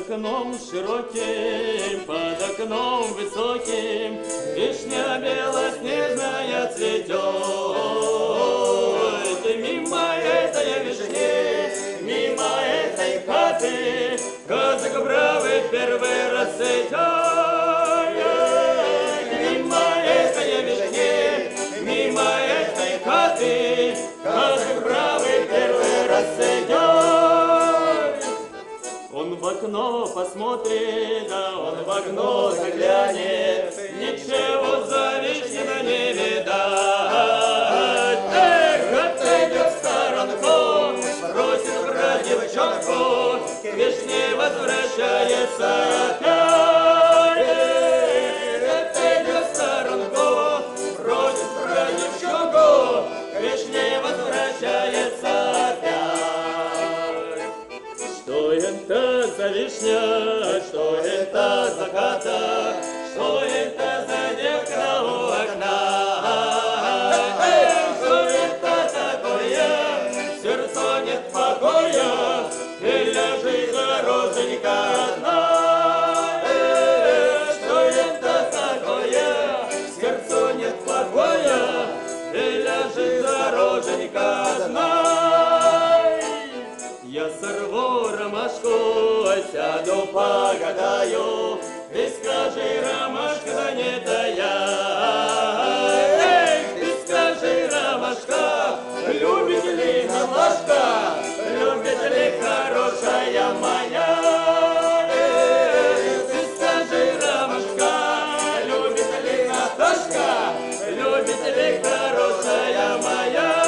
окном широким, под окном высоким вишня белоснежная цветет. И мимо этой вишни, мимо этой хаты казак бравый первый раз идет. Мимо этой вишни, мимо этой хаты казак бравый первый раз идет. Он в окно посмотрит, да он в окно заглянет, ничего за вишнина не видать. Эх, отойдет в сторонку, бросит брать девчонку, к вишне возвращается опять. Эх, отойдет в сторонку, бросит брать девчонку, к вишне возвращается опять. Что это за вишня, что это за хата, что это за девка у окна? Что это такое, в сердце нет покоя, и лежит дороженька одна. Что это такое, в сердце нет покоя, и лежит дороженька одна. Я сорву ромашку, сяду, погадаю, ты скажи, ромашка, да не я. Эх, ты скажи, ромашка, любит ли Наташка, любит ли хорошая моя? Эх, ты скажи, ромашка, любит ли Наташка, любит ли хорошая моя?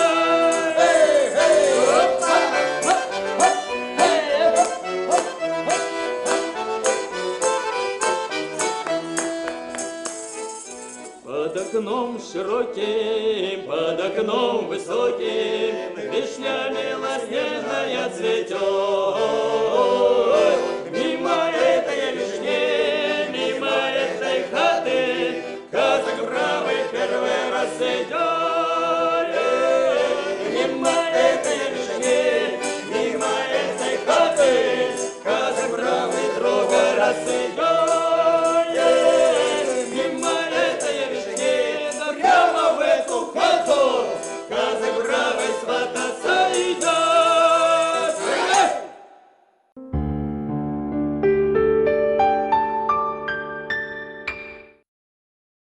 Под окном широким, под окном высоким вишня белоснежная цветет.